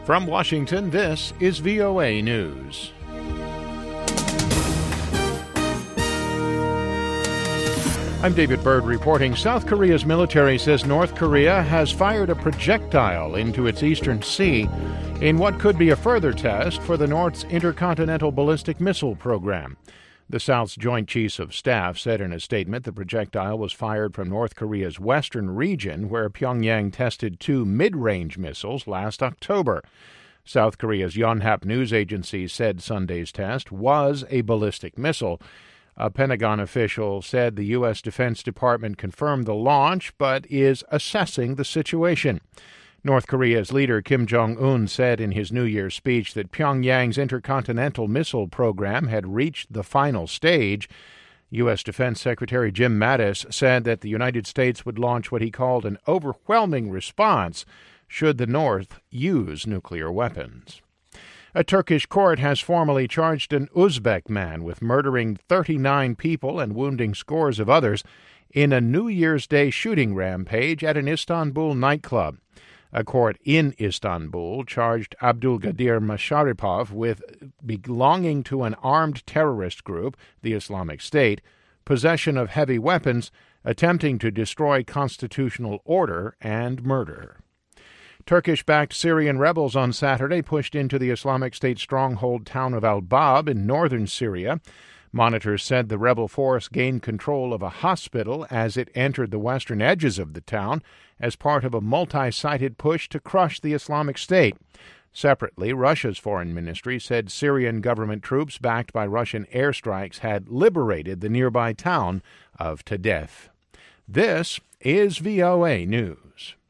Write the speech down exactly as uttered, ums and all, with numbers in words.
From Washington, this is V O A News. I'm David Byrd reporting. South Korea's military says North Korea has fired a projectile into its eastern sea in what could be a further test for the North's intercontinental ballistic missile program. The South's Joint Chiefs of Staff said in a statement the projectile was fired from North Korea's western region, where Pyongyang tested two mid-range missiles last October. South Korea's Yonhap news agency said Sunday's test was a ballistic missile. A Pentagon official said the U S. Defense Department confirmed the launch, but is assessing the situation. North Korea's leader Kim Jong-un said in his New Year's speech that Pyongyang's intercontinental missile program had reached the final stage. U S. Defense Secretary Jim Mattis said that the United States would launch what he called an overwhelming response should the North use nuclear weapons. A Turkish court has formally charged an Uzbek man with murdering thirty-nine people and wounding scores of others in a New Year's Day shooting rampage at an Istanbul nightclub. A court in Istanbul charged Abdulgadir Masharipov with belonging to an armed terrorist group, the Islamic State, possession of heavy weapons, attempting to destroy constitutional order, and murder. Turkish-backed Syrian rebels on Saturday pushed into the Islamic State stronghold town of al-Bab in northern Syria. Monitors said the rebel force gained control of a hospital as it entered the western edges of the town as part of a multi-sided push to crush the Islamic State. Separately, Russia's foreign ministry said Syrian government troops backed by Russian airstrikes had liberated the nearby town of Tadef. This is V O A News.